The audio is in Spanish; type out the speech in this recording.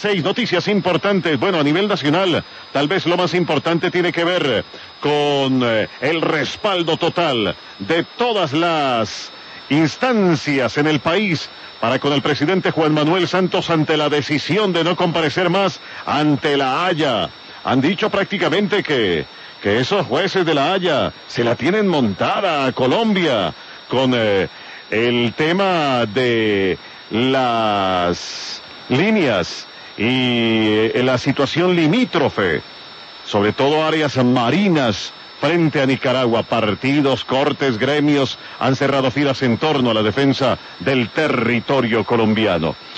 Seis noticias importantes. Bueno, a nivel nacional, tal vez lo más importante tiene que ver con el respaldo total de todas las instancias en el país para con el presidente Juan Manuel Santos ante la decisión de no comparecer más ante la Haya. Han dicho prácticamente que esos jueces de la Haya se la tienen montada a Colombia con el tema de las líneas y la situación limítrofe, sobre todo áreas marinas frente a Nicaragua. Partidos, cortes, gremios han cerrado filas en torno a la defensa del territorio colombiano.